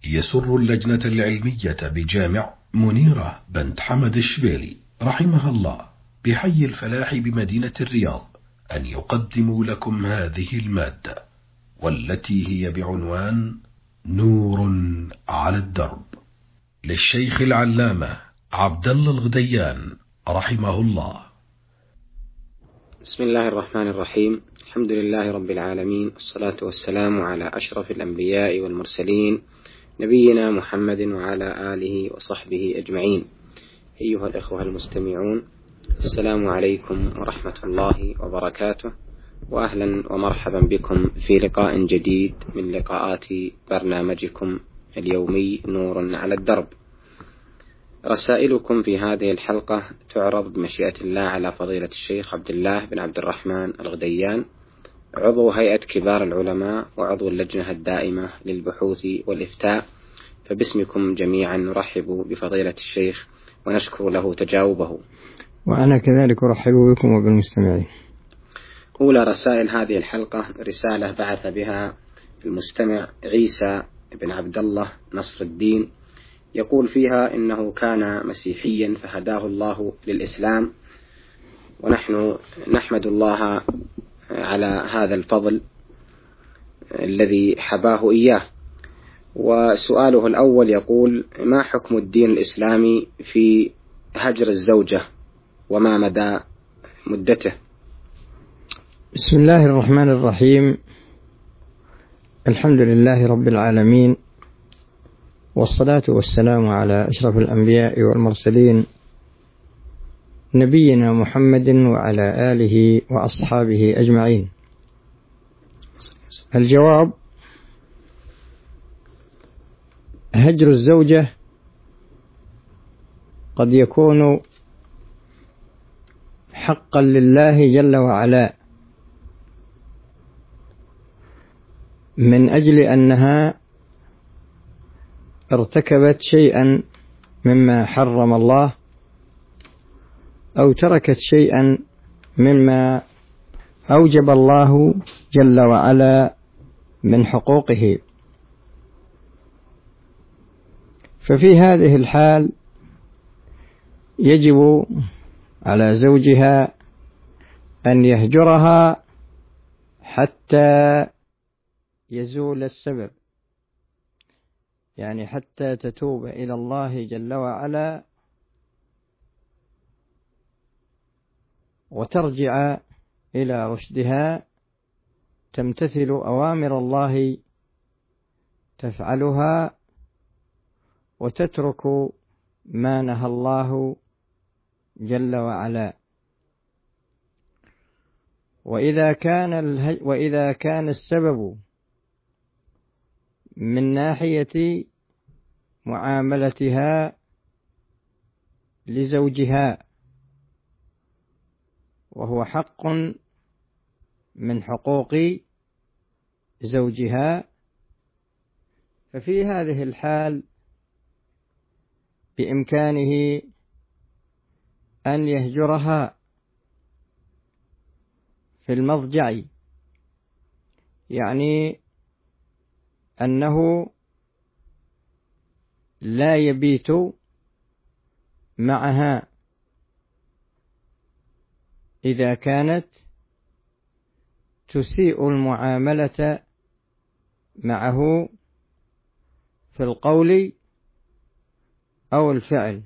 يسر اللجنة العلمية بجامع منيرة بنت حمد الشبيلي رحمها الله بحي الفلاح بمدينة الرياض أن يقدموا لكم هذه المادة، والتي هي بعنوان نور على الدرب، للشيخ العلامة عبد الله الغديان رحمه الله. بسم الله الرحمن الرحيم. الحمد لله رب العالمين، الصلاة والسلام على أشرف الأنبياء والمرسلين، نبينا محمد وعلى آله وصحبه أجمعين. أيها الإخوة المستمعون، السلام عليكم ورحمة الله وبركاته، وأهلا ومرحبا بكم في لقاء جديد من لقاءات برنامجكم اليومي نور على الدرب. رسائلكم في هذه الحلقة تعرض بمشيئة الله على فضيلة الشيخ عبد الله بن عبد الرحمن الغديان، عضو هيئة كبار العلماء وعضو اللجنة الدائمة للبحوث والإفتاء، فباسمكم جميعا نرحب بفضيلة الشيخ ونشكر له تجاوبه. وأنا كذلك أرحب بكم وبالمستمعين. أولى رسائل هذه الحلقة رسالة بعث بها المستمع عيسى بن عبد الله نصر الدين، يقول فيها إنه كان مسيحيا فهداه الله للإسلام، ونحن نحمد الله على هذا الفضل الذي حباه إياه. وسؤاله الأول يقول: ما حكم الدين الإسلامي في هجر الزوجة وما مدى مدته؟ بسم الله الرحمن الرحيم. الحمد لله رب العالمين، والصلاة والسلام على أشرف الأنبياء والمرسلين، نبينا محمد وعلى آله وأصحابه أجمعين. الجواب: هجر الزوجة قد يكون حقا لله جل وعلا، من أجل أنها ارتكبت شيئا مما حرم الله، أو تركت شيئا مما أوجب الله جل وعلا من حقوقه. ففي هذه الحال يجب على زوجها أن يهجرها حتى يزول السبب، يعني حتى تتوب إلى الله جل وعلا وترجع إلى رشدها، تمتثل أوامر الله تفعلها، وتترك ما نهى الله جل وعلا. وإذا كان السبب من ناحية معاملتها لزوجها وهو حق من حقوق زوجها، ففي هذه الحال بإمكانه أن يهجرها في المضجع، يعني أنه لا يبيت معها إذا كانت تسيء المعاملة معه في القول أو الفعل.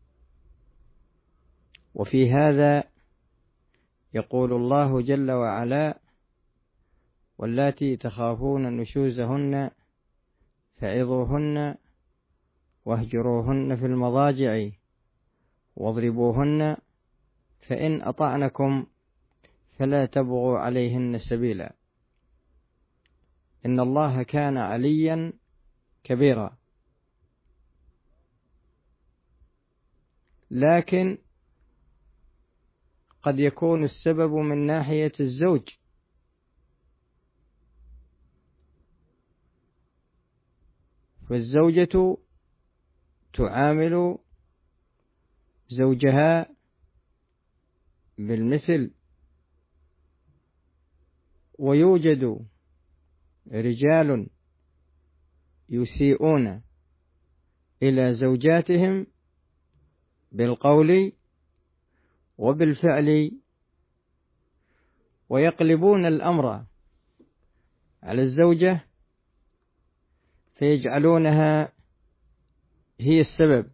وفي هذا يقول الله جل وعلا: واللاتي تخافون نشوزهن فعظوهن واهجروهن في المضاجع واضربوهن فإن أطعنكم فلا تبغوا عليهن سبيلا إن الله كان عليا كبيرا. لكن قد يكون السبب من ناحية الزوج، فالزوجة تعامل زوجها بالمثل، ويوجد رجال يسيئون إلى زوجاتهم بالقول وبالفعل، ويقلبون الأمر على الزوجة فيجعلونها هي السبب.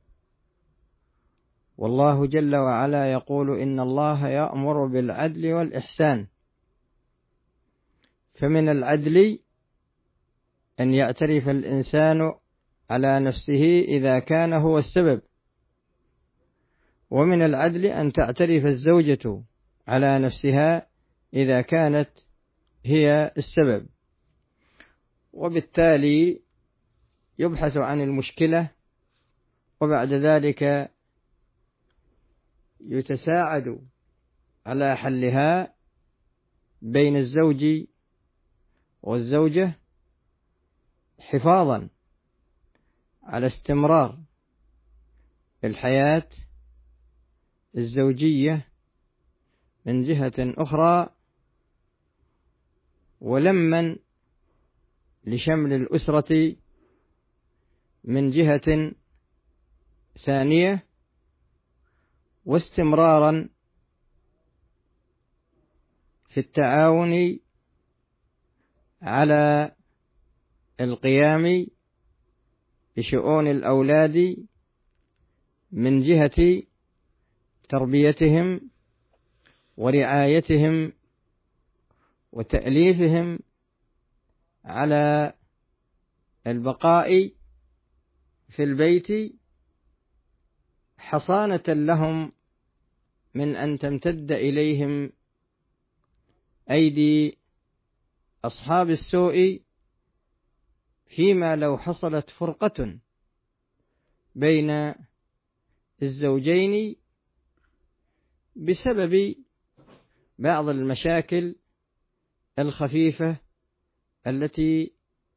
والله جل وعلا يقول: إن الله يأمر بالعدل والإحسان. فمن العدل أن يعترف الإنسان على نفسه إذا كان هو السبب، ومن العدل أن تعترف الزوجة على نفسها إذا كانت هي السبب، وبالتالي يبحث عن المشكلة، وبعد ذلك يتساعد على حلها بين الزوج والزوجة، حفاظا على استمرار الحياة الزوجية من جهة أخرى، ولما لشمل الأسرة من جهة ثانية، واستمرارا في التعاون على القيام بشؤون الأولاد من جهة تربيتهم ورعايتهم وتأليفهم على البقاء في البيت، حصانة لهم من أن تمتد إليهم أيدي أصحاب السوء، فيما لو حصلت فرقة بين الزوجين بسبب بعض المشاكل الخفيفة التي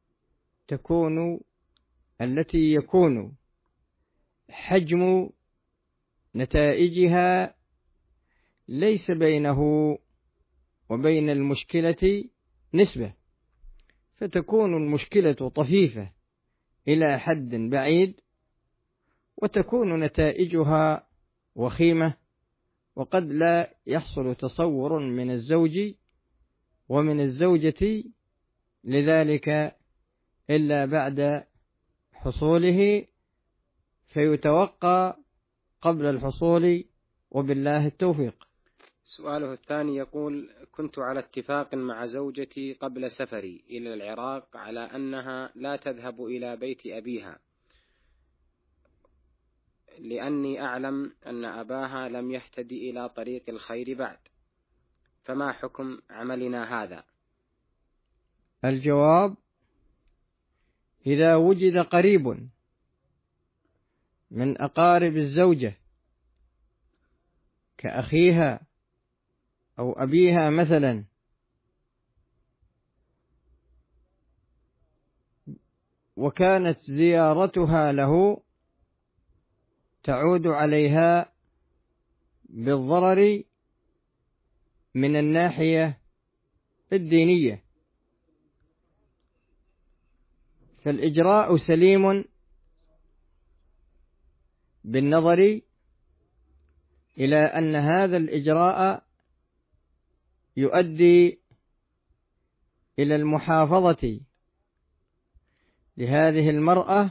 يكون حجم نتائجها ليس بينه وبين المشكلة نسبة، فتكون المشكلة طفيفة إلى حد بعيد، وتكون نتائجها وخيمة، وقد لا يحصل تصور من الزوج ومن الزوجة لذلك إلا بعد حصوله، فيتوقع قبل الحصول، وبالله التوفيق. سؤاله الثاني يقول: كنت على اتفاق مع زوجتي قبل سفري إلى العراق على أنها لا تذهب إلى بيت أبيها، لأني أعلم أن أباها لم يهتدي إلى طريق الخير بعد، فما حكم عملنا هذا؟ الجواب: إذا وجد قريب من أقارب الزوجة كأخيها أو أبيها مثلا، وكانت زيارتها له تعود عليها بالضرر من الناحية الدينية، فالإجراء سليم بالنظر إلى أن هذا الإجراء يؤدي إلى المحافظة لهذه المرأة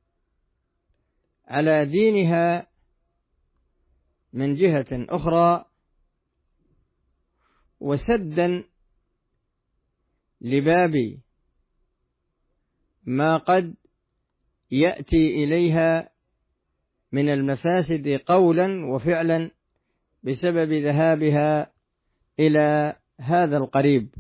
على دينها من جهة أخرى، وسدا لباب ما قد يأتي إليها من المفاسد قولا وفعلا بسبب ذهابها إلى هذا القريب.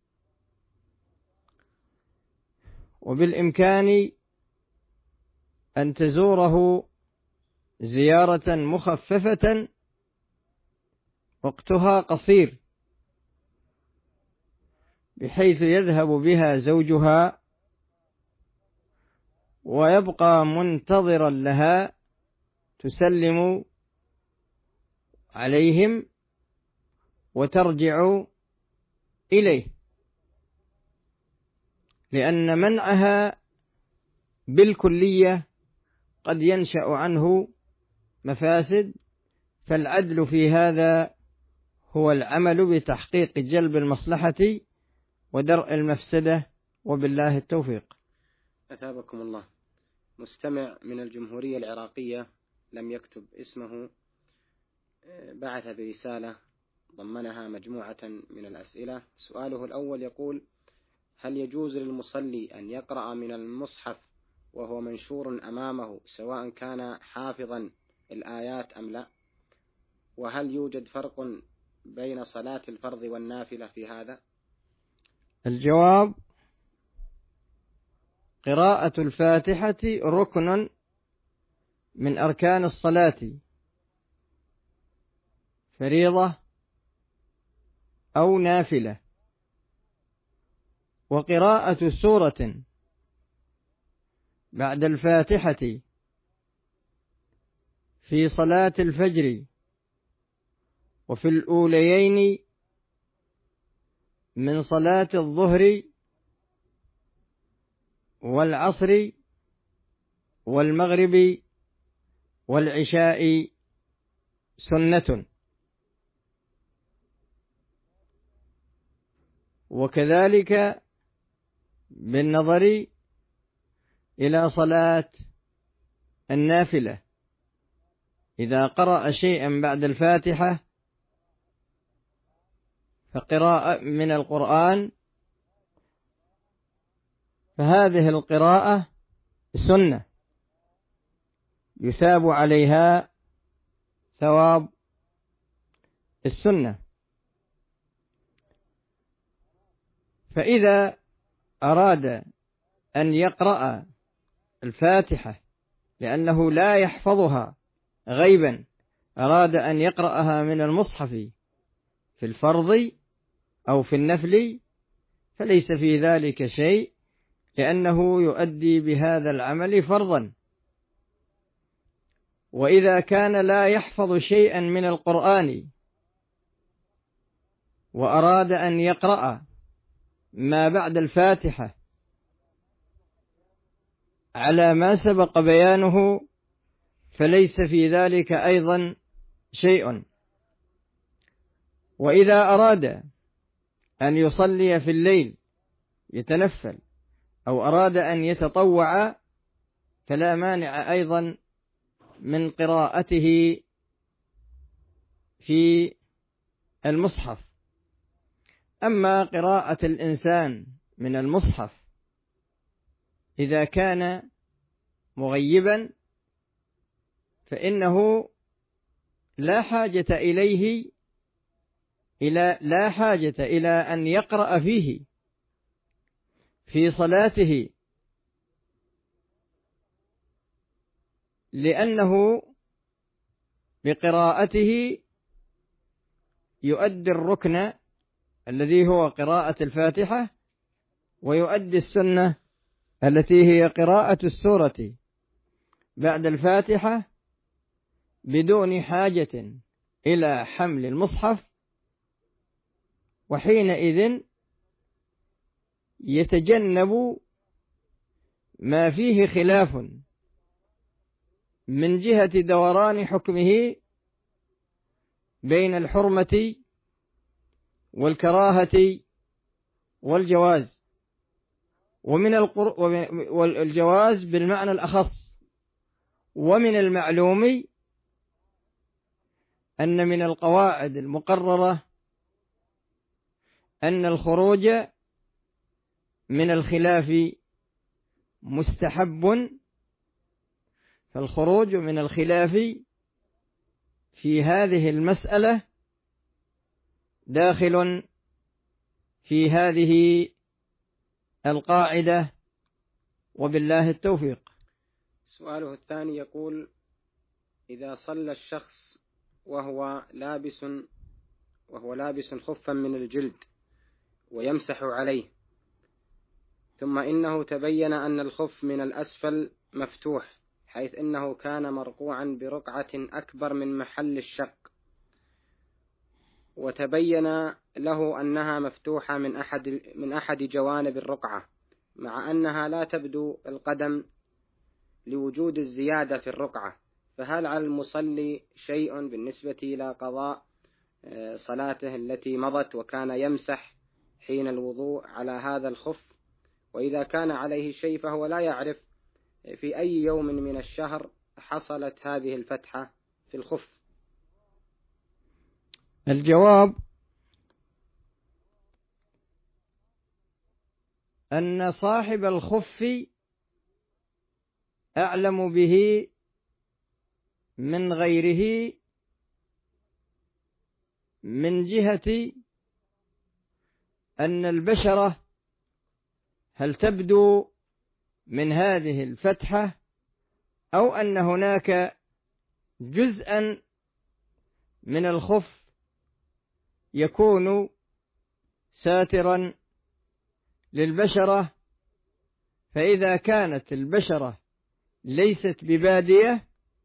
وبالإمكان أن تزوره زيارة مخففة وقتها قصير، بحيث يذهب بها زوجها ويبقى منتظرا لها، تسلم عليهم وترجع إليه، لأن منعها بالكلية وقد ينشأ عنه مفاسد، فالعدل في هذا هو العمل بتحقيق جلب المصلحة ودرء المفسدة، وبالله التوفيق. أثابكم الله. مستمع من الجمهورية العراقية لم يكتب اسمه بعث برسالة ضمنها مجموعة من الأسئلة. سؤاله الأول يقول: هل يجوز للمصلي أن يقرأ من المصحف وهو منشور أمامه سواء كان حافظا الآيات أم لا؟ وهل يوجد فرق بين صلاة الفرض والنافلة في هذا؟ الجواب: قراءة الفاتحة ركن من أركان الصلاة، فريضة أو نافلة. وقراءة سورة بعد الفاتحة في صلاة الفجر وفي الأوليين من صلاة الظهر والعصر والمغرب والعشاء سنة. وكذلك بالنظر إلى صلاة النافلة، إذا قرأ شيئا بعد الفاتحة فقراءة من القرآن، فهذه القراءة سنة يثاب عليها ثواب السنة. فإذا أراد أن يقرأ الفاتحة لأنه لا يحفظها غيبا، أراد أن يقرأها من المصحف في الفرض أو في النفل، فليس في ذلك شيء، لأنه يؤدي بهذا العمل فرضا. وإذا كان لا يحفظ شيئا من القرآن وأراد أن يقرأ ما بعد الفاتحة على ما سبق بيانه، فليس في ذلك أيضا شيء. وإذا أراد أن يصلي في الليل يتنفل أو أراد أن يتطوع فلا مانع أيضا من قراءته في المصحف. أما قراءة الإنسان من المصحف إذا كان مغيبا فإنه لا حاجة إلى أن يقرأ فيه في صلاته، لأنه بقراءته يؤدي الركن الذي هو قراءة الفاتحة، ويؤدي السنة التي هي قراءة السورة بعد الفاتحة بدون حاجة إلى حمل المصحف. وحينئذ يتجنب ما فيه خلاف من جهة دوران حكمه بين الحرمة والكراهة والجواز، والجواز بالمعنى الأخص. ومن المعلوم أن من القواعد المقررة أن الخروج من الخلاف مستحب، فالخروج من الخلاف في هذه المسألة داخل في هذه القاعدة، وبالله التوفيق. سؤاله الثاني يقول: إذا صلى الشخص وهو لابس خفا من الجلد ويمسح عليه، ثم إنه تبين أن الخف من الأسفل مفتوح، حيث إنه كان مرقوعا برقعة أكبر من محل الشق، وتبين له أنها مفتوحة من أحد جوانب الرقعة، مع أنها لا تبدو القدم لوجود الزيادة في الرقعة، فهل على المصلي شيء بالنسبة إلى قضاء صلاته التي مضت وكان يمسح حين الوضوء على هذا الخف؟ وإذا كان عليه شيء فهو لا يعرف في أي يوم من الشهر حصلت هذه الفتحة في الخف. الجواب أن صاحب الخف أعلم به من غيره من جهة أن البشرة هل تبدو من هذه الفتحة أو أن هناك جزءا من الخف يكون ساترا للبشرة، فإذا كانت البشرة ليست ببادية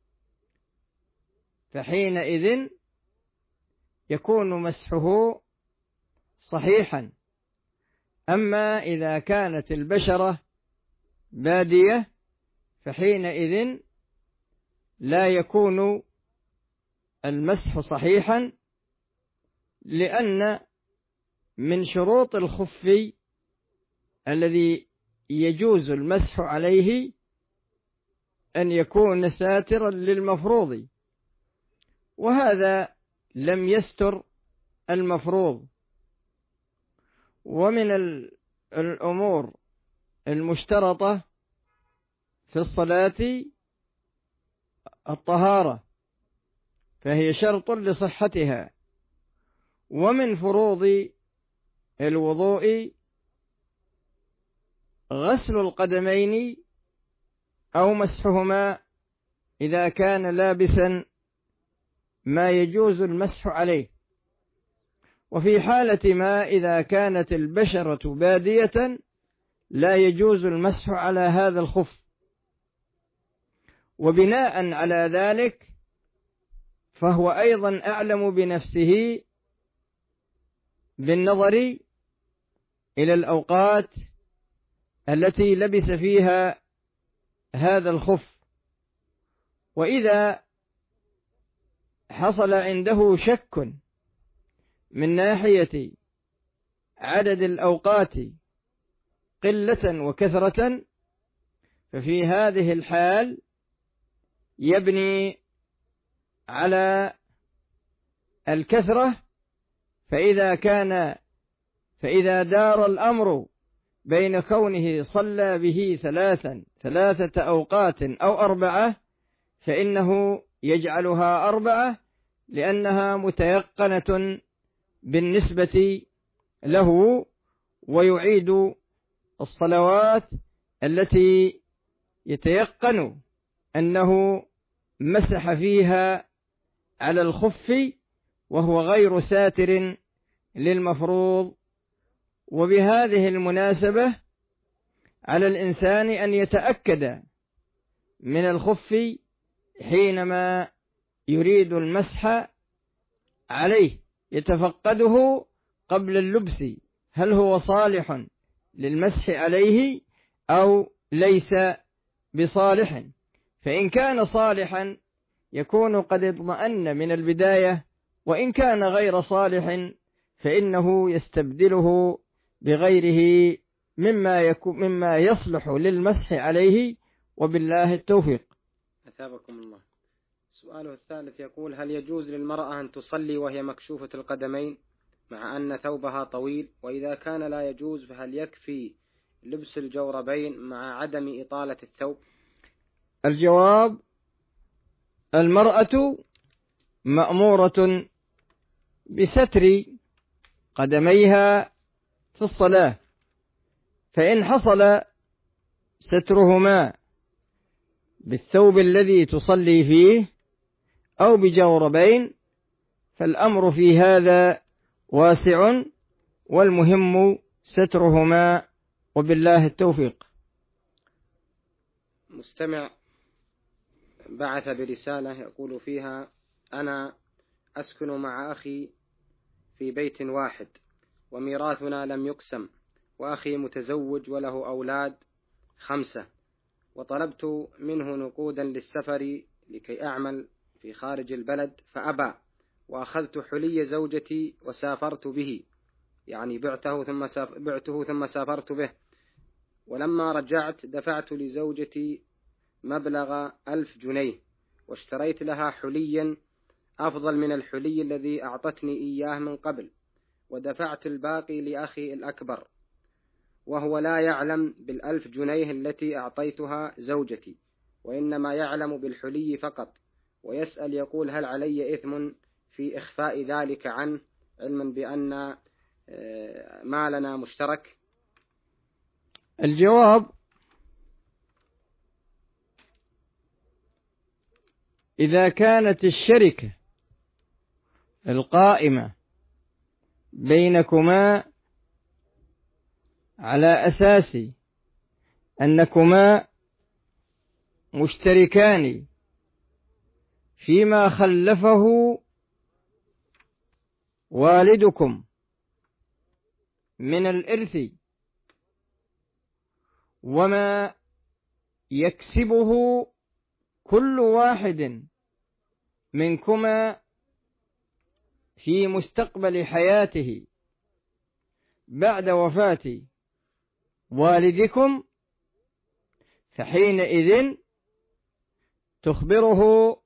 فحينئذ يكون مسحه صحيحا. أما إذا كانت البشرة بادية فحينئذ لا يكون المسح صحيحا، لأن من شروط الخف الذي يجوز المسح عليه أن يكون ساترا للمفروض، وهذا لم يستر المفروض. ومن الأمور المشترطة في الصلاة الطهارة، فهي شرط لصحتها. ومن فروض الوضوء غسل القدمين أو مسحهما إذا كان لابسا ما يجوز المسح عليه. وفي حالة ما إذا كانت البشرة بادية لا يجوز المسح على هذا الخف. وبناء على ذلك فهو أيضا أعلم بنفسه بالنظر إلى الأوقات التي لبس فيها هذا الخف. وإذا حصل عنده شك من ناحية عدد الأوقات قلة وكثرة، ففي هذه الحال يبني على الكثرة. فإذا دار الأمر بين كونه صلى به ثلاثة أوقات أو 4 فإنه يجعلها 4 لأنها متيقنة بالنسبة له، ويعيد الصلوات التي يتيقن أنه مسح فيها على الخف وهو غير ساتر للمفروض. وبهذه المناسبة على الإنسان أن يتأكد من الخف حينما يريد المسح عليه، يتفقده قبل اللبس هل هو صالح للمسح عليه أو ليس بصالح. فإن كان صالحا يكون قد اطمأن من البداية، وإن كان غير صالح فإنه يستبدله بغيره مما يصلح للمسح عليه، وبالله التوفيق. أثابكم الله. سؤاله الثالث يقول: هل يجوز للمرأة أن تصلي وهي مكشوفة القدمين مع أن ثوبها طويل؟ وإذا كان لا يجوز فهل يكفي لبس الجوربين مع عدم إطالة الثوب؟ الجواب: المرأة مأمورة بستر قدميها في الصلاة، فإن حصل سترهما بالثوب الذي تصلي فيه أو بجوربين فالأمر في هذا واسع، والمهم سترهما، وبالله التوفيق. مستمع بعث برسالة يقول فيها: أنا أسكن مع أخي في بيت واحد وميراثنا لم يقسم، وأخي متزوج وله أولاد 5، وطلبت منه نقودا للسفر لكي أعمل في خارج البلد فأبى، وأخذت حلي زوجتي وسافرت به، يعني بعته ثم سافرت به، ولما رجعت دفعت لزوجتي مبلغ 1000 جنيه واشتريت لها حليا أفضل من الحلي الذي أعطتني إياه من قبل، ودفعت الباقي لأخي الأكبر، وهو لا يعلم بال1000 جنيه التي أعطيتها زوجتي، وإنما يعلم بالحلي فقط، ويسأل يقول هل علي إثم في إخفاء ذلك عنه، علما بأن مالنا مشترك؟ الجواب: إذا كانت الشركة القائمة بينكما على أساس أنكما مشتركان فيما خلفه والدكم من الإرث وما يكسبه كل واحد منكما في مستقبل حياته بعد وفاة والدكم، فحينئذ تخبره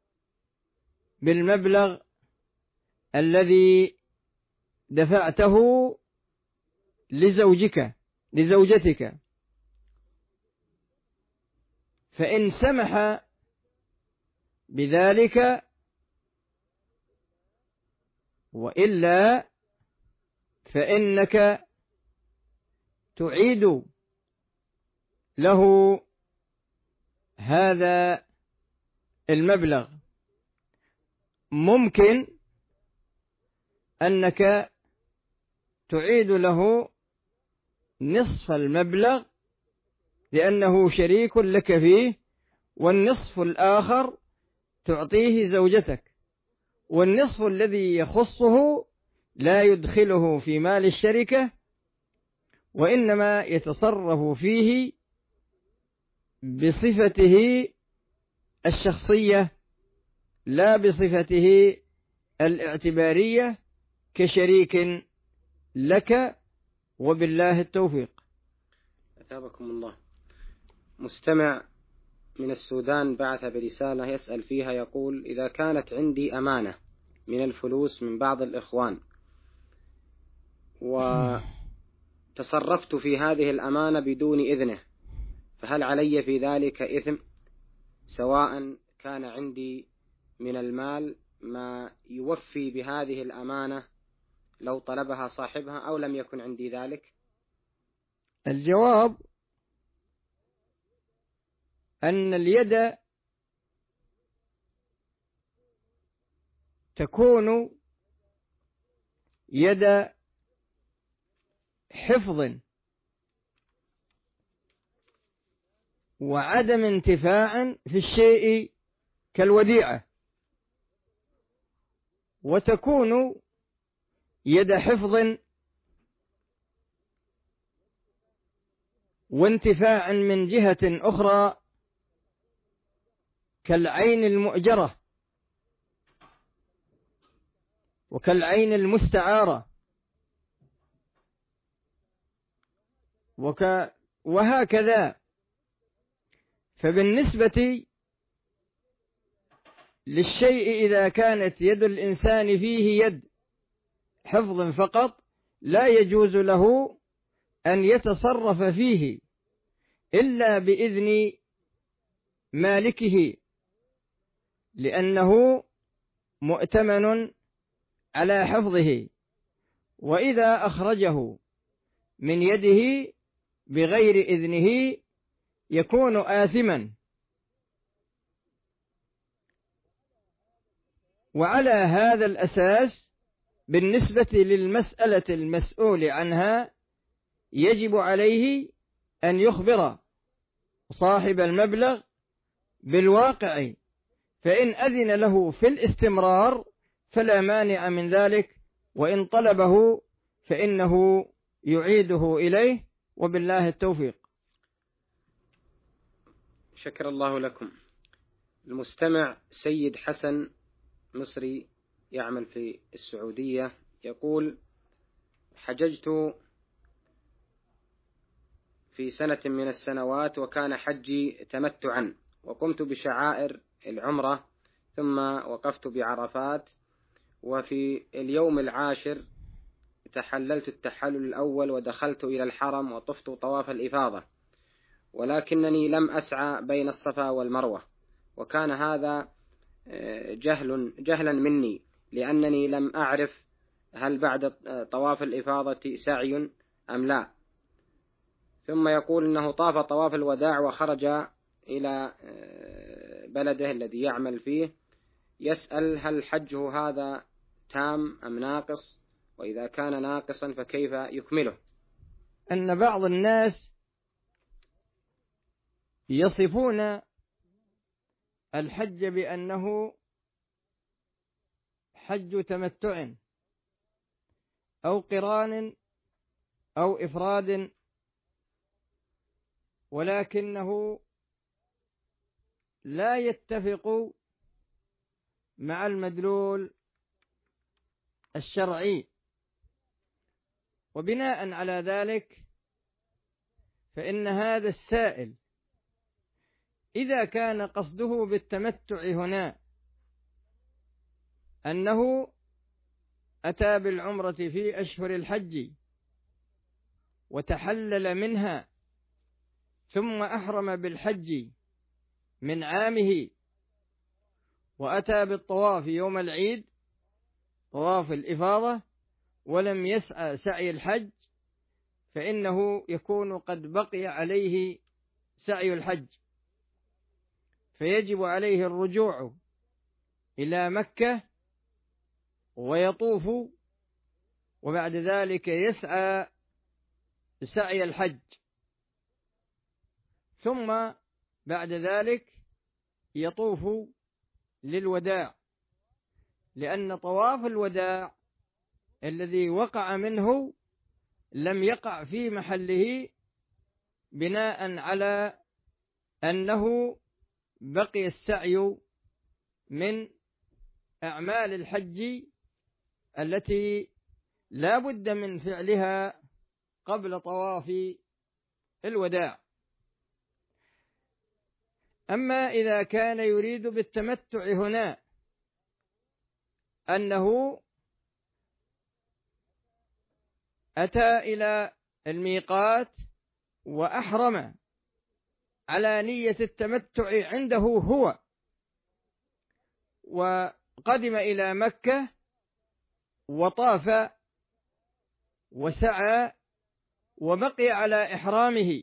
بالمبلغ الذي دفعته لزوجتك، فإن سمح بذلك، وإلا فإنك تعيد له هذا المبلغ. ممكن أنك تعيد له نصف المبلغ لأنه شريك لك فيه، والنصف الآخر تعطيه زوجتك، والنصف الذي يخصه لا يدخله في مال الشركة، وإنما يتصرف فيه بصفته الشخصية لا بصفته الاعتبارية كشريك لك، وبالله التوفيق. أثابكم الله. مستمع من السودان بعث برسالة يسأل فيها يقول: إذا كانت عندي أمانة من الفلوس من بعض الإخوان وتصرفت في هذه الأمانة بدون إذنه، فهل علي في ذلك إثم، سواء كان عندي من المال ما يوفي بهذه الأمانة لو طلبها صاحبها أو لم يكن عندي ذلك؟ الجواب: أن اليد تكون يد حفظ وعدم انتفاع في الشيء كالوديعة، وتكون يد حفظ وانتفاع من جهة أخرى كالعين المؤجرة وكالعين المستعارة وهكذا. فبالنسبة للشيء إذا كانت يد الإنسان فيه يد حفظ فقط، لا يجوز له أن يتصرف فيه إلا بإذن مالكه، لأنه مؤتمن على حفظه، وإذا أخرجه من يده بغير إذنه يكون آثما. وعلى هذا الأساس بالنسبة للمسألة المسؤول عنها يجب عليه أن يخبر صاحب المبلغ بالواقع، فإن أذن له في الاستمرار فلا مانع من ذلك، وإن طلبه فإنه يعيده إليه، وبالله التوفيق. شكر الله لكم. المستمع سيد حسن مصري يعمل في السعودية يقول: حججت في سنة من السنوات وكان حجي تمتعا، وقمت بشعائر العمرة ثم وقفت بعرفات، وفي اليوم العاشر تحللت التحلل الأول ودخلت إلى الحرم وطفت طواف الإفاضة، ولكنني لم أسعى بين الصفا والمروة، وكان هذا جهلا مني، لأنني لم أعرف هل بعد طواف الإفاضة سعي أم لا. ثم يقول إنه طاف طواف الوداع وخرج إلى بلده الذي يعمل فيه، يسأل هل حجه هذا تام أم ناقص، وإذا كان ناقصا فكيف يكمله؟ أن بعض الناس يصفون الحج بأنه حج تمتع أو قران أو إفراد، ولكنه لا يتفق مع المدلول الشرعي. وبناء على ذلك فإن هذا السائل إذا كان قصده بالتمتع هنا أنه أتى بالعمرة في أشهر الحج وتحلل منها ثم أحرم بالحج من عامه وأتى بالطواف يوم العيد طواف الإفاضة ولم يسعى سعي الحج، فإنه يكون قد بقي عليه سعي الحج، فيجب عليه الرجوع إلى مكة ويطوف، وبعد ذلك يسعى سعي الحج، ثم بعد ذلك يطوف للوداع، لأن طواف الوداع الذي وقع منه لم يقع في محله بناء على أنه بقي السعي من أعمال الحج التي لا بد من فعلها قبل طواف الوداع. أما إذا كان يريد بالتمتع هنا أنه أتى إلى الميقات وأحرم على نية التمتع عنده هو، وقدم إلى مكة وطاف وسعى وبقي على إحرامه،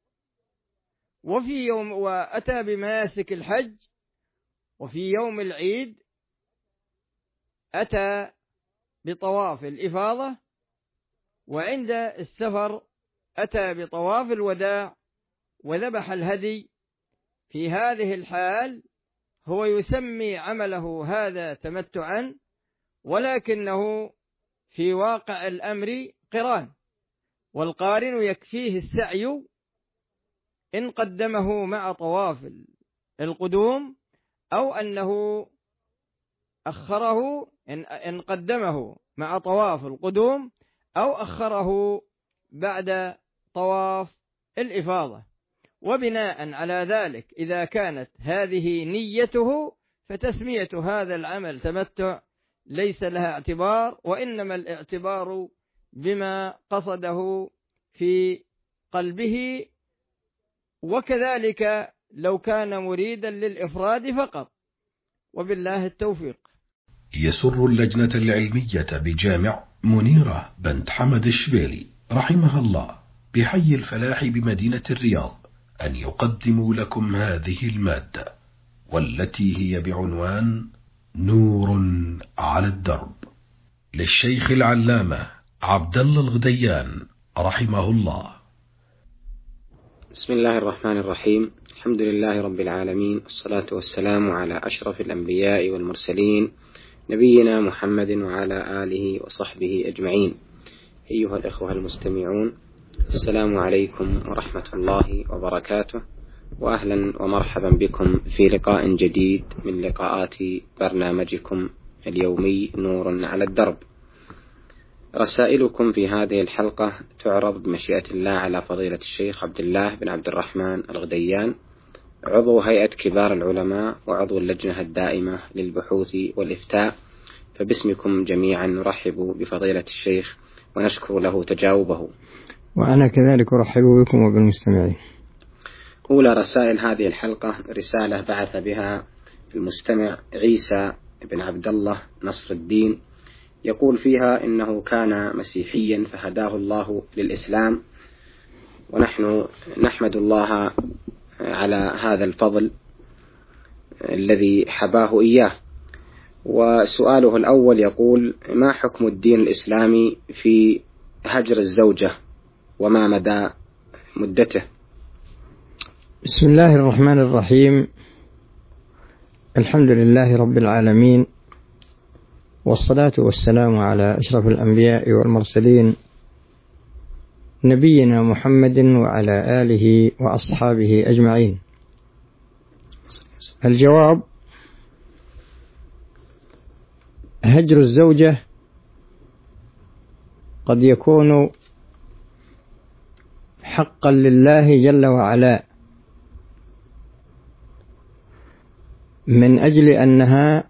وفي يوم وأتى بمناسك الحج، وفي يوم العيد أتى بطواف الإفاضة، وعند السفر أتى بطواف الوداع وذبح الهدي. في هذه الحال هو يسمي عمله هذا تمتعا، ولكنه في واقع الأمر قران، والقارن يكفيه السعي إن قدمه مع طواف القدوم، أو أنه أخره إن قدمه مع طواف القدوم أو أخره بعد طواف الإفاضة. وبناء على ذلك إذا كانت هذه نيته فتسمية هذا العمل تمتع ليس لها اعتبار، وإنما الاعتبار بما قصده في قلبه، وكذلك لو كان مريدا للإفراد فقط. وبالله التوفيق. يسر اللجنة العلمية بجامع منيرة بنت حمد الشبيلي رحمها الله بحي الفلاح بمدينة الرياض أن يقدموا لكم هذه المادة، والتي هي بعنوان نور على الدرب، للشيخ العلامة عبد الله الغديان رحمه الله. بسم الله الرحمن الرحيم. الحمد لله رب العالمين، الصلاة والسلام على أشرف الأنبياء والمرسلين، نبينا محمد وعلى آله وصحبه أجمعين. أيها الإخوة المستمعون، السلام عليكم ورحمة الله وبركاته، وأهلا ومرحبا بكم في لقاء جديد من لقاءات برنامجكم اليومي نور على الدرب. رسائلكم في هذه الحلقة تعرض بمشيئة الله على فضيلة الشيخ عبد الله بن عبد الرحمن الغديان، عضو هيئة كبار العلماء وعضو اللجنة الدائمة للبحوث والإفتاء، فباسمكم جميعا نرحب بفضيلة الشيخ ونشكر له تجاوبه. وأنا كذلك أرحب بكم وبالمستمعين. أولى رسائل هذه الحلقة رسالة بعث بها المستمع عيسى بن عبد الله نصر الدين، يقول فيها إنه كان مسيحيا فهداه الله للإسلام، ونحن نحمد الله على هذا الفضل الذي حباه إياه. وسؤاله الأول يقول: ما حكم الدين الإسلامي في هجر الزوجة وما مدى مدته؟ بسم الله الرحمن الرحيم. الحمد لله رب العالمين، والصلاة والسلام على أشرف الأنبياء والمرسلين نبينا محمد وعلى آله وأصحابه أجمعين. الجواب: هجر الزوجة قد يكون حقا لله جل وعلا، من أجل أنها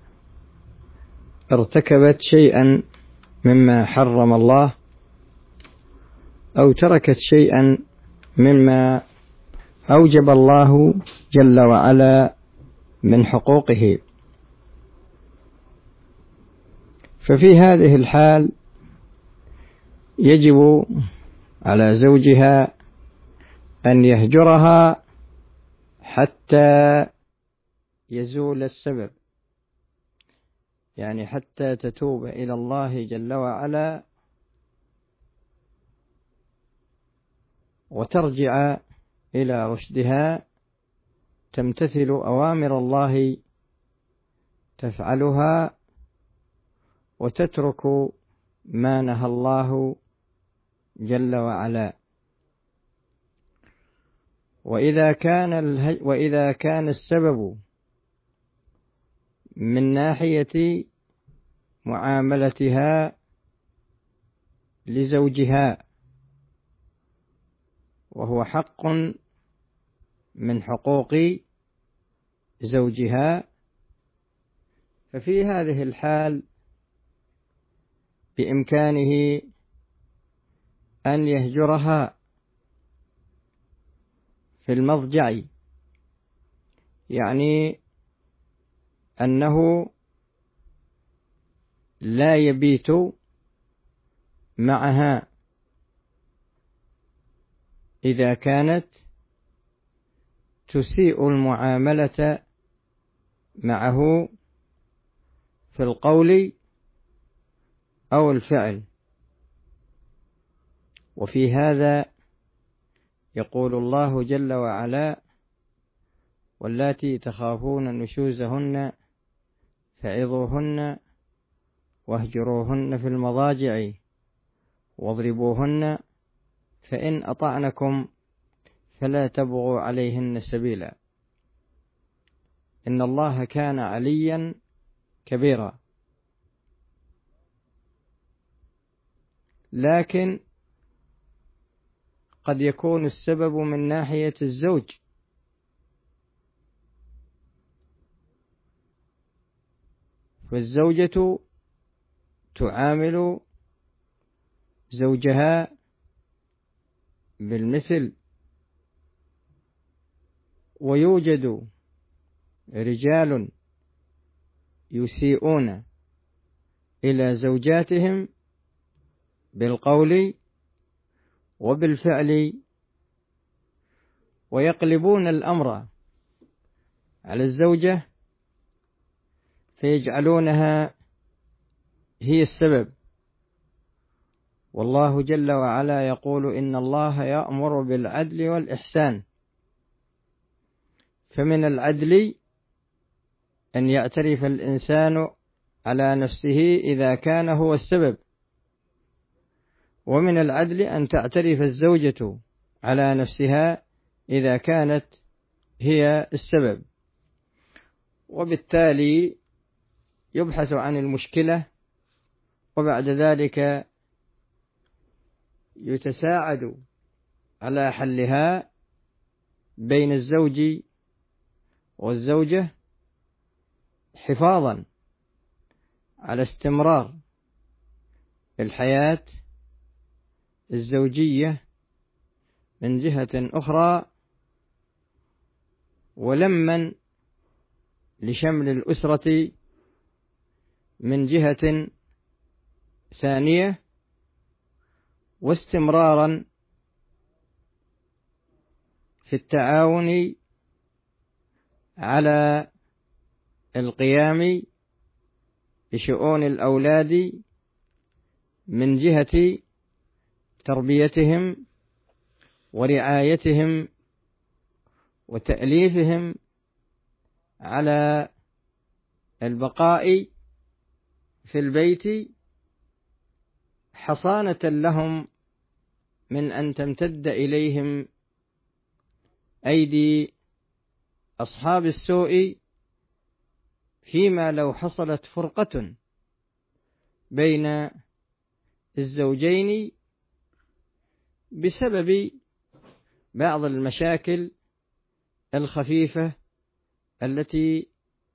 ارتكبت شيئا مما حرم الله أو تركت شيئا مما أوجب الله جل وعلا من حقوقه. ففي هذه الحال يجب على زوجها أن يهجرها حتى يزول السبب، يعني حتى تتوب إلى الله جل وعلا وترجع إلى رشدها، تمتثل أوامر الله تفعلها وتترك ما نهى الله جل وعلا. وإذا كان السبب من ناحية معاملتها لزوجها وهو حق من حقوق زوجها، ففي هذه الحال بإمكانه أن يهجرها في المضجع، يعني أنه لا يبيت معها إذا كانت تسيء المعاملة معه في القول أو الفعل. وفي هذا يقول الله جل وعلا: واللاتي تخافون نشوزهن فعظوهن واهجروهن في المضاجع واضربوهن فإن أطعنكم فلا تبغوا عليهن سبيلا إن الله كان عليا كبيرا. لكن قد يكون السبب من ناحية الزوج، فالزوجة تعامل زوجها بالمثل، ويوجد رجال يسيئون إلى زوجاتهم بالقول وبالفعل، ويقلبون الأمر على الزوجة فيجعلونها هي السبب. والله جل وعلا يقول: إن الله يأمر بالعدل والإحسان. فمن العدل أن يعترف الإنسان على نفسه إذا كان هو السبب، ومن العدل أن تعترف الزوجة على نفسها إذا كانت هي السبب، وبالتالي يبحث عن المشكلة، وبعد ذلك يتساعد على حلها بين الزوج والزوجة حفاظا على استمرار الحياة الزوجية من جهة أخرى، ولما لشمل الأسرة من جهة ثانية، واستمرارا في التعاون على القيام بشؤون الأولاد من جهة تربيتهم ورعايتهم وتأليفهم على البقاء في البيت، حصانة لهم من أن تمتد إليهم أيدي أصحاب السوء، فيما لو حصلت فرقة بين الزوجين بسبب بعض المشاكل الخفيفة التي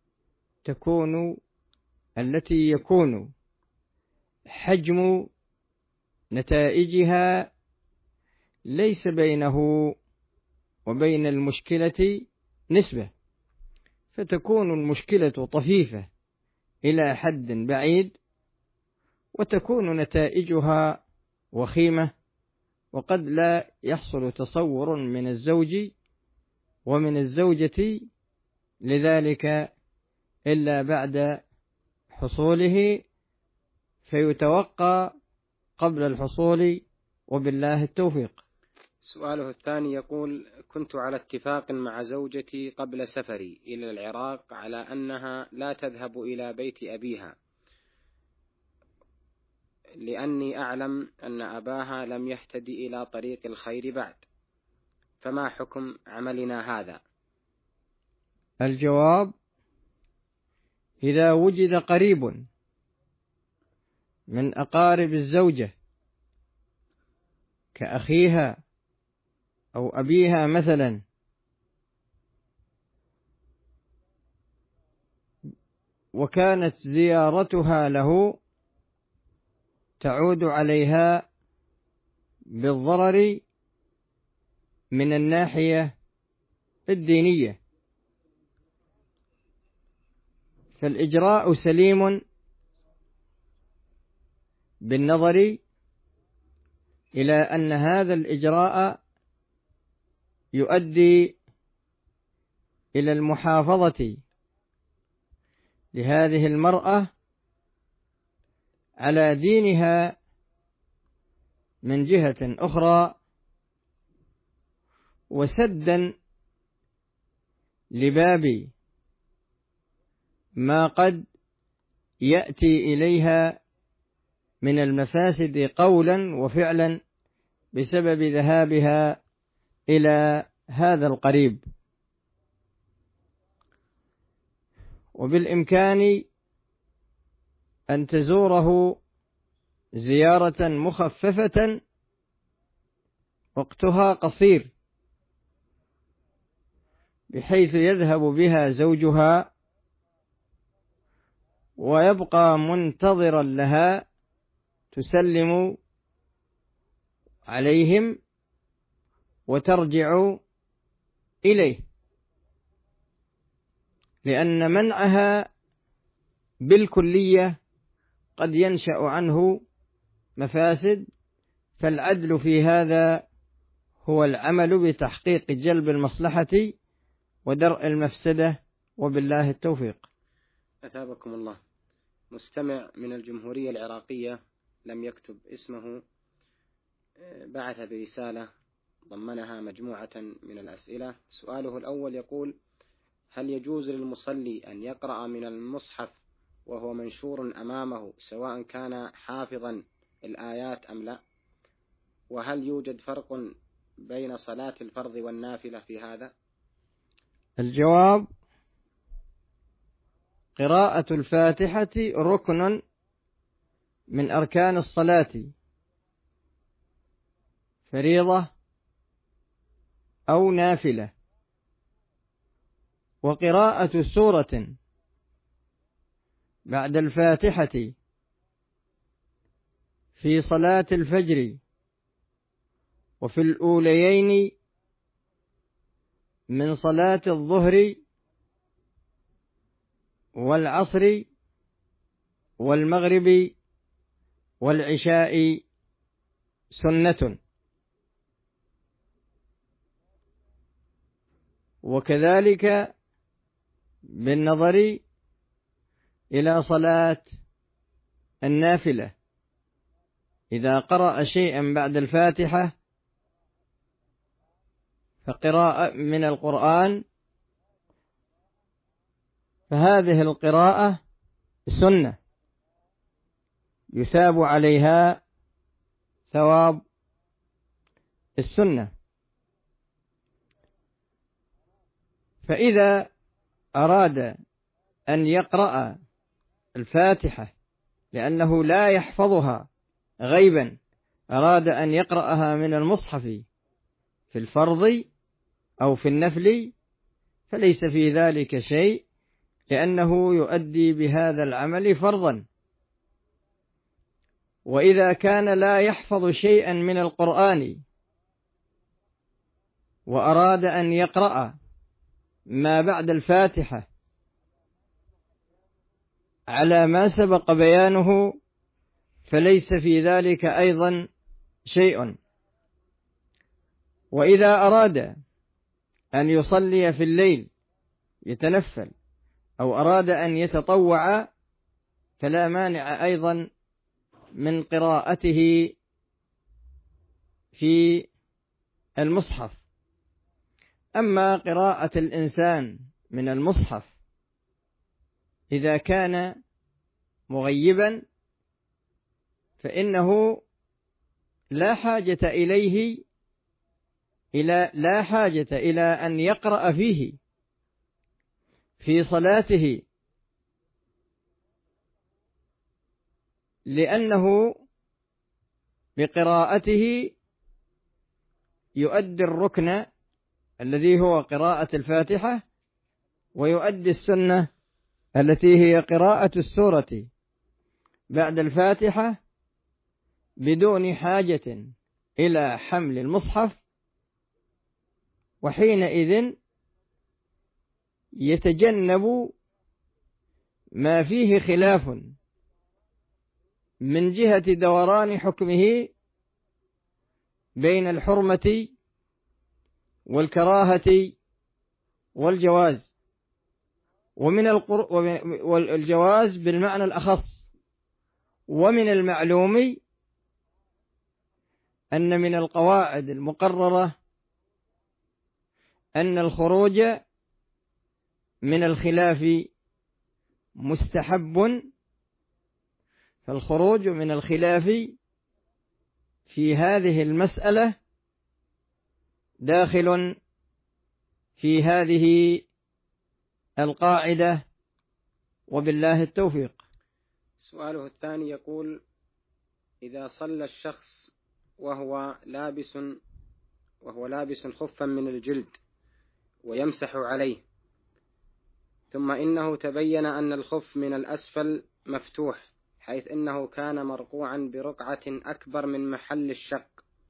يكون حجم نتائجها ليس بينه وبين المشكلة نسبة، فتكون المشكلة طفيفة إلى حد بعيد، وتكون نتائجها وخيمة، وقد لا يحصل تصور من الزوج ومن الزوجة لذلك إلا بعد حصوله، فيتوقع قبل الحصول، وبالله التوفيق. سؤاله الثاني يقول: كنت على اتفاق مع زوجتي قبل سفري إلى العراق على أنها لا تذهب إلى بيت أبيها، لأني أعلم أن أباها لم يهتدي إلى طريق الخير بعد، فما حكم عملنا هذا؟ الجواب: إذا وجد قريب من أقارب الزوجة كأخيها أو أبيها مثلا، وكانت زيارتها له تعود عليها بالضرر من الناحية الدينية، فالإجراء سليم بالنظر إلى أن هذا الإجراء يؤدي إلى المحافظة لهذه المرأة على دينها من جهة أخرى، وسدا لباب ما قد يأتي إليها من المفاسد قولا وفعلا بسبب ذهابها إلى هذا القريب. وبالإمكان أن تزوره زيارة مخففة وقتها قصير، بحيث يذهب بها زوجها ويبقى منتظرا لها، تسلم عليهم وترجع إليه، لأن منعها بالكلية قد ينشأ عنه مفاسد، فالعدل في هذا هو العمل بتحقيق جلب المصلحة ودرء المفسدة، وبالله التوفيق. أثابكم الله. مستمع من الجمهورية العراقية لم يكتب اسمه بعث برسالة ضمنها مجموعة من الأسئلة. سؤاله الأول يقول: هل يجوز للمصلي أن يقرأ من المصحف وهو منشور أمامه سواء كان حافظا الآيات أم لا؟ وهل يوجد فرق بين صلاة الفرض والنافلة في هذا؟ الجواب: قراءة الفاتحة ركن من أركان الصلاة، فريضة أو نافلة. وقراءة سورة بعد الفاتحة في صلاة الفجر وفي الأوليين من صلاة الظهر والعصر والمغرب والعشاء سنة. وكذلك بالنظر إلى صلاة النافلة، إذا قرأ شيئا بعد الفاتحة فقراءة من القرآن، فهذه القراءة سنة يثاب عليها ثواب السنة. فإذا أراد أن يقرأ الفاتحة لأنه لا يحفظها غيبا، أراد أن يقرأها من المصحف في الفرض أو في النفل، فليس في ذلك شيء، لأنه يؤدي بهذا العمل فرضا. وإذا كان لا يحفظ شيئا من القرآن وأراد أن يقرأ ما بعد الفاتحة على ما سبق بيانه، فليس في ذلك أيضا شيء. وإذا أراد أن يصلي في الليل يتنفل أو أراد أن يتطوع فلا مانع أيضا من قراءته في المصحف. أما قراءة الإنسان من المصحف إذا كان مغيبا فإنه لا حاجة إلى أن يقرأ فيه في صلاته، لأنه بقراءته يؤدي الركن الذي هو قراءة الفاتحة، ويؤدي السنة التي هي قراءة السورة بعد الفاتحة بدون حاجة إلى حمل المصحف. وحينئذ يتجنب ما فيه خلاف من جهة دوران حكمه بين الحرمة والكراهة والجواز، والجواز بالمعنى الأخص. ومن المعلوم أن من القواعد المقررة أن الخروج من الخلاف مستحب، فالخروج من الخلاف في هذه المسألة داخل في هذه القاعدة، وبالله التوفيق. سؤاله الثاني يقول: إذا صلى الشخص وهو لابس خفا من الجلد ويمسح عليه، ثم إنه تبين أن الخف من الأسفل مفتوح، حيث إنه كان مرقوعا برقعة أكبر من محل الشق،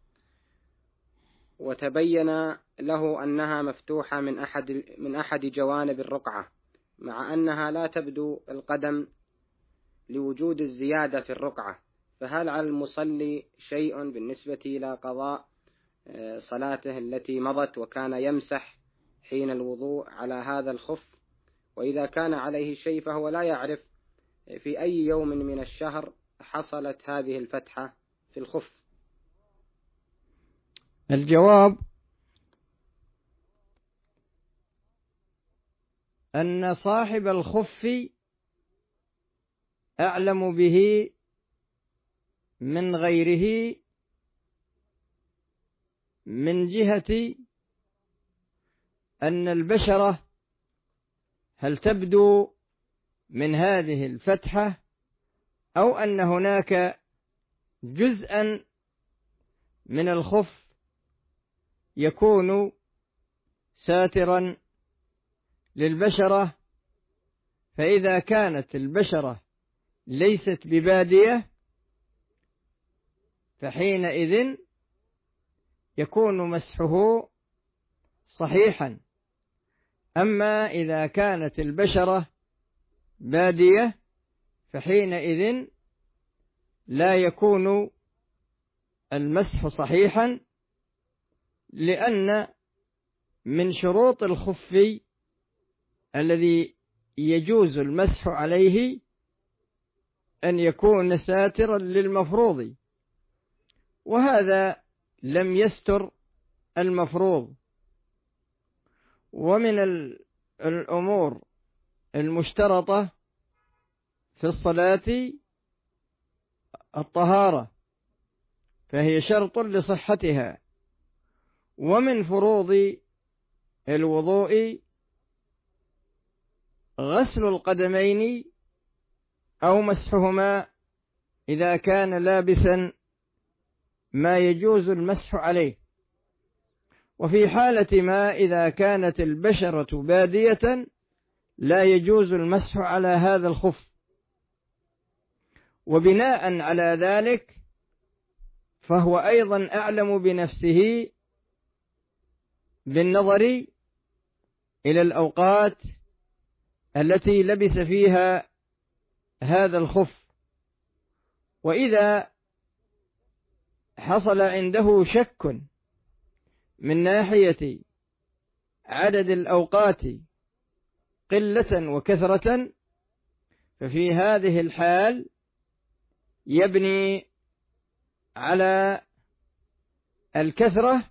وتبين له أنها مفتوحة من أحد جوانب الرقعة، مع أنها لا تبدو القدم لوجود الزيادة في الرقعة، فهل على المصلي شيء بالنسبة إلى قضاء صلاته التي مضت وكان يمسح حين الوضوء على هذا الخف؟ وإذا كان عليه شيء فهو لا يعرف في أي يوم من الشهر حصلت هذه الفتحة في الخف. الجواب: أن صاحب الخف أعلم به من غيره، من جهة أن البشرة هل تبدو من هذه الفتحة أو أن هناك جزءا من الخف يكون ساترا للبشرة، فإذا كانت البشرة ليست ببادية فحينئذ يكون مسحه صحيحا. أما إذا كانت البشرة بادية فحينئذ لا يكون المسح صحيحا، لأن من شروط الخف الذي يجوز المسح عليه أن يكون ساترا للمفروض، وهذا لم يستر المفروض. ومن الأمور المشترطة في الصلاة الطهارة، فهي شرط لصحتها. ومن فروض الوضوء غسل القدمين أو مسحهما إذا كان لابسا ما يجوز المسح عليه. وفي حالة ما إذا كانت البشرة بادية لا يجوز المسح على هذا الخف. وبناء على ذلك فهو أيضا أعلم بنفسه بالنظر إلى الأوقات التي لبس فيها هذا الخف. وإذا حصل عنده شك من ناحية عدد الأوقات قلة وكثرة، ففي هذه الحال يبني على الكثرة.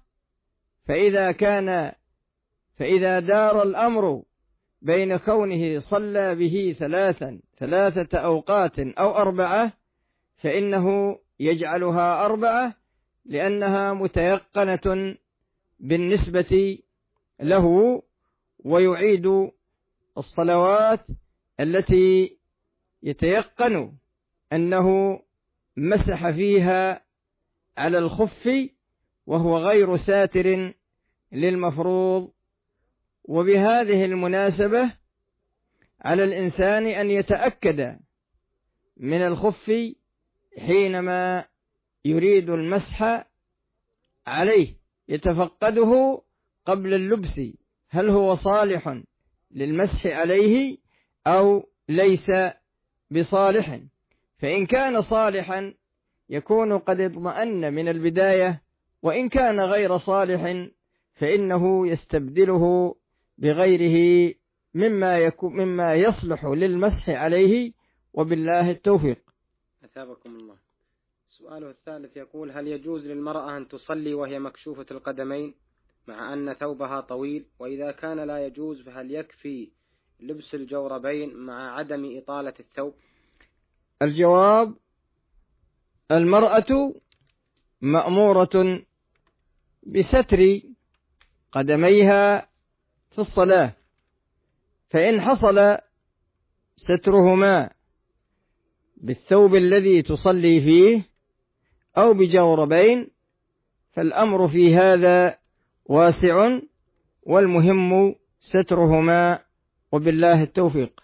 فإذا دار الأمر بين كونه صلى به ثلاثة أوقات أو 4 فإنه يجعلها 4 لأنها متيقنة بالنسبة له، ويعيد الصلوات التي يتيقن أنه مسح فيها على الخف وهو غير ساتر للمفروض. وبهذه المناسبة على الإنسان أن يتأكد من الخف حينما يريد المسح عليه، يتفقده قبل اللبس هل هو صالح للمسح عليه أو ليس بصالح. فإن كان صالحا يكون قد اطمأن من البداية، وإن كان غير صالح فإنه يستبدله بغيره مما يصلح للمسح عليه، وبالله التوفيق. أثابكم الله. سؤاله الثالث يقول: هل يجوز للمرأة أن تصلي وهي مكشوفة القدمين مع أن ثوبها طويل؟ وإذا كان لا يجوز فهل يكفي لبس الجوربين مع عدم إطالة الثوب؟ الجواب: المرأة مأمورة بستر قدميها في الصلاة، فإن حصل سترهما بالثوب الذي تصلي فيه أو بجوربين فالأمر في هذا واسع، والمهم سترهما، وبالله التوفيق.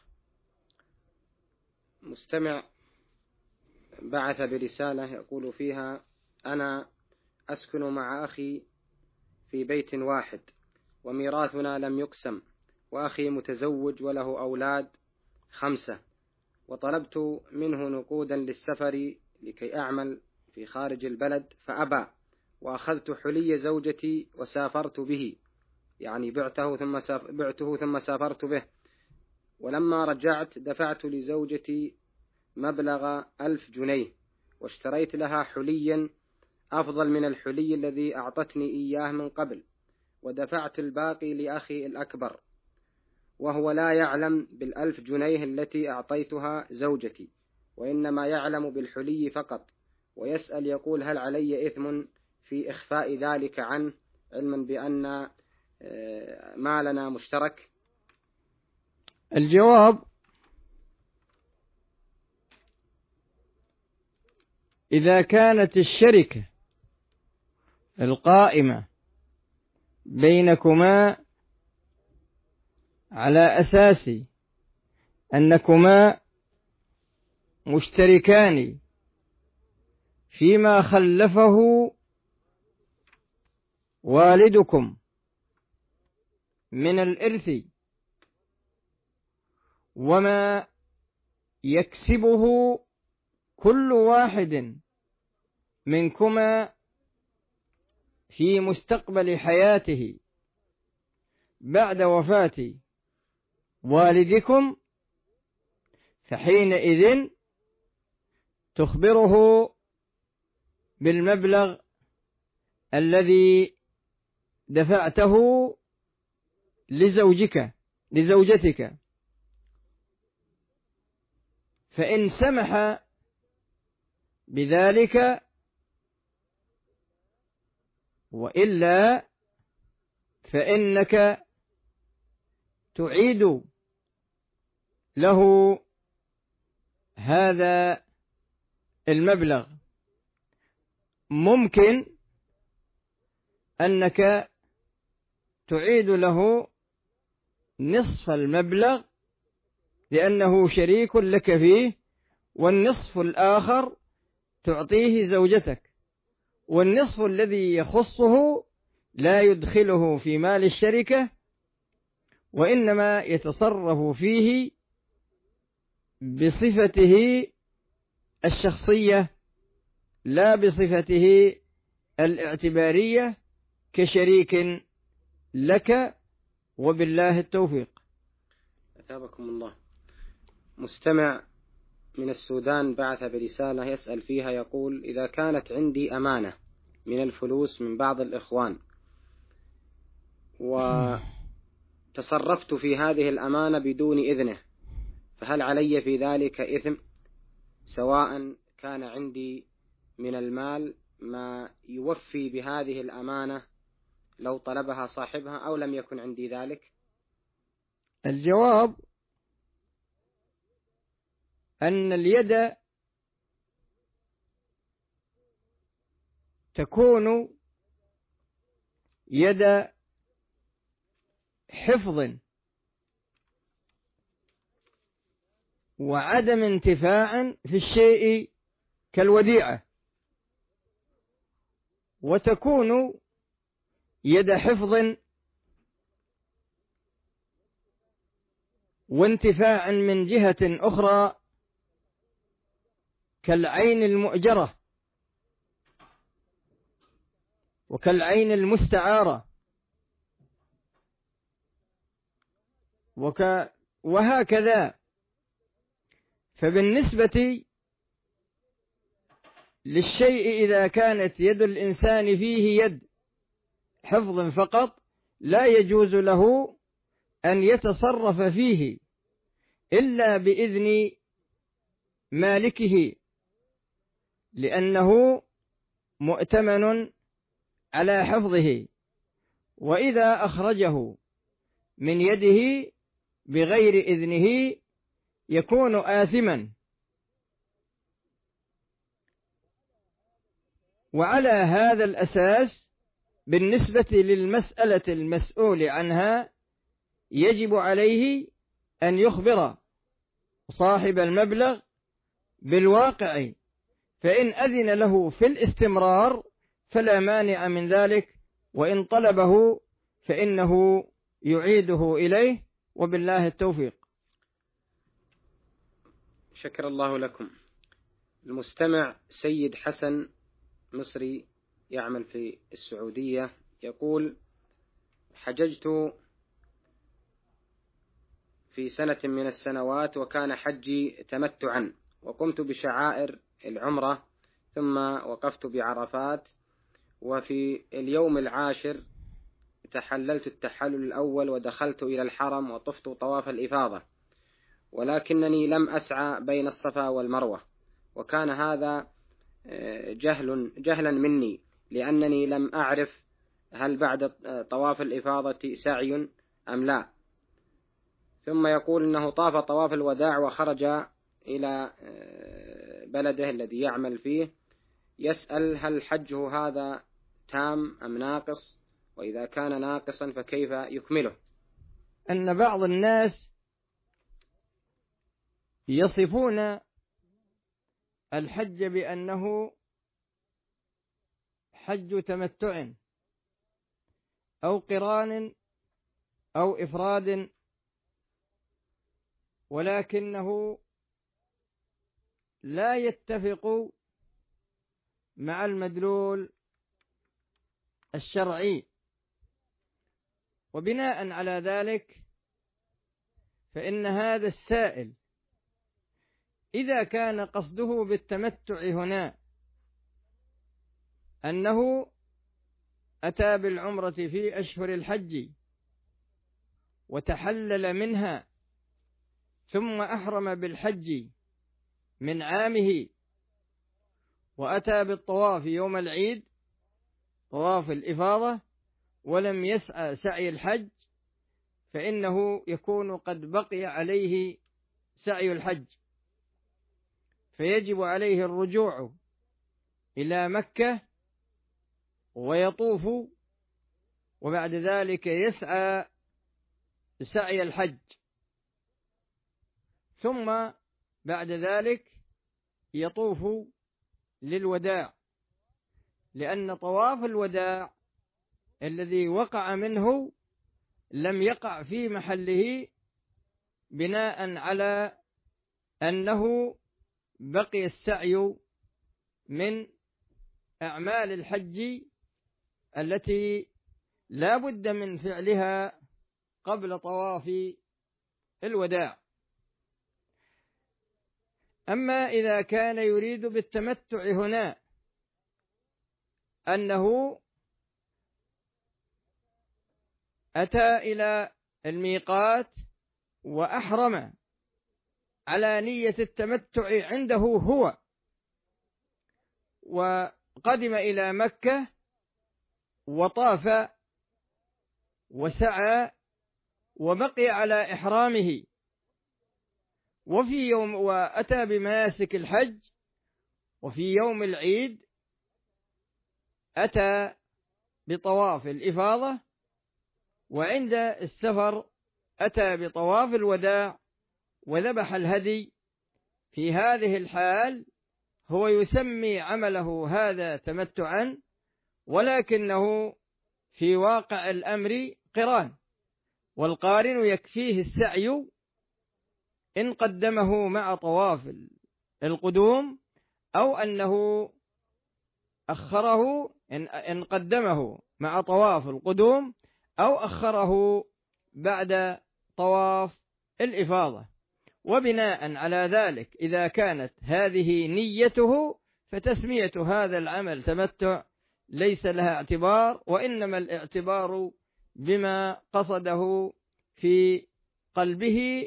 مستمع بعث برسالة يقول فيها: أنا أسكن مع أخي في بيت واحد وميراثنا لم يقسم، وأخي متزوج وله أولاد 5، وطلبت منه نقودا للسفر لكي أعمل في خارج البلد فأبى، وأخذت حلي زوجتي وسافرت به، يعني بعته ثم سافرت به، ولما رجعت دفعت لزوجتي مبلغ 1000 جنيه واشتريت لها حليا أفضل من الحلي الذي أعطتني إياه من قبل، ودفعت الباقي لأخي الأكبر، وهو لا يعلم بال1000 جنيه التي أعطيتها زوجتي، وإنما يعلم بالحلي فقط، ويسأل يقول: هل علي إثم في إخفاء ذلك عنه، علما بأن مالنا مشترك؟ الجواب: إذا كانت الشركة القائمة بينكما على أساس أنكما مشتركان فيما خلفه والدكم من الإرث وما يكسبه كل واحد منكما في مستقبل حياته بعد وفاة والدكم، فحينئذ تخبره بالمبلغ الذي دفعته لزوجتك، فإن سمح بذلك، وإلا فإنك تعيد له هذا المبلغ. ممكن أنك تعيد له نصف المبلغ لأنه شريك لك فيه، والنصف الآخر تعطيه زوجتك، والنصف الذي يخصه لا يدخله في مال الشركة، وإنما يتصرف فيه بصفته الشخصية لا بصفته الاعتبارية كشريك لك، وبالله التوفيق. أثابكم الله. مستمع من السودان بعث برسالة يسأل فيها، يقول: إذا كانت عندي أمانة من الفلوس من بعض الإخوان وتصرفت في هذه الأمانة بدون إذنه، فهل علي في ذلك إثم، سواء كان عندي من المال ما يوفي بهذه الأمانة لو طلبها صاحبها أو لم يكن عندي ذلك؟ الجواب: أن اليد تكون يد حفظ وعدم انتفاع في الشيء كالوديعة، وتكون يد حفظ وانتفاع من جهة أخرى كالعين المؤجرة وكالعين المستعارة وهكذا. فبالنسبة للشيء إذا كانت يد الإنسان فيه يد حفظ فقط، لا يجوز له أن يتصرف فيه إلا بإذن مالكه، لأنه مؤتمن على حفظه، وإذا أخرجه من يده بغير إذنه يكون آثما. وعلى هذا الأساس بالنسبة للمسألة المسؤول عنها يجب عليه أن يخبر صاحب المبلغ بالواقع، فإن أذن له في الاستمرار فلا مانع من ذلك، وإن طلبه فإنه يعيده إليه، وبالله التوفيق. شكر الله لكم. المستمع سيد حسن مصري يعمل في السعودية يقول: حججت في سنة من السنوات وكان حجي تمتعا، وقمت بشعائر العمرة ثم وقفت بعرفات، وفي اليوم العاشر تحللت التحلل الأول ودخلت إلى الحرم وطفت طواف الإفاضة، ولكنني لم أسعى بين الصفا والمروة، وكان هذا جهلا مني، لأنني لم أعرف هل بعد طواف الإفاضة سعي أم لا، ثم يقول إنه طاف طواف الوداع وخرج إلى بلده الذي يعمل فيه، يسأل هل حجه هذا تام أم ناقص؟ وإذا كان ناقصا فكيف يكمله؟ أن بعض الناس يصفون الحج بأنه حج تمتع أو قران أو إفراد، ولكنه لا يتفق مع المدلول الشرعي. وبناء على ذلك فإن هذا السائل إذا كان قصده بالتمتع هنا أنه أتى بالعمرة في أشهر الحج وتحلل منها ثم أحرم بالحج من عامه وأتى بالطواف يوم العيد طواف الإفاضة ولم يسعى سعي الحج، فإنه يكون قد بقي عليه سعي الحج، فيجب عليه الرجوع إلى مكة ويطوف، وبعد ذلك يسعى سعي الحج، ثم بعد ذلك يطوف للوداع، لأن طواف الوداع الذي وقع منه لم يقع في محله بناء على أنه بقي السعي من أعمال الحج التي لا بد من فعلها قبل طواف الوداع. أما إذا كان يريد بالتمتع هنا أنه أتى إلى الميقات وأحرم على نية التمتع عنده هو، وقدم إلى مكة وطاف وسعى وبقي على إحرامه، وفي يوم وأتى بمناسك الحج، وفي يوم العيد أتى بطواف الإفاضة، وعند السفر أتى بطواف الوداع وذبح الهدي. في هذه الحال هو يسمي عمله هذا تمتعا، ولكنه في واقع الأمر قران، والقارن يكفيه السعي إن قدمه مع طواف القدوم، أو أنه أخره إن قدمه مع طواف القدوم أو أخره بعد طواف الإفاضة. وبناء على ذلك إذا كانت هذه نيته فتسمية هذا العمل تمتع ليس لها اعتبار، وإنما الاعتبار بما قصده في قلبه،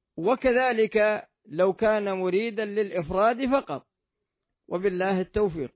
وكذلك لو كان مريدا للإفراد فقط. وبالله التوفيق.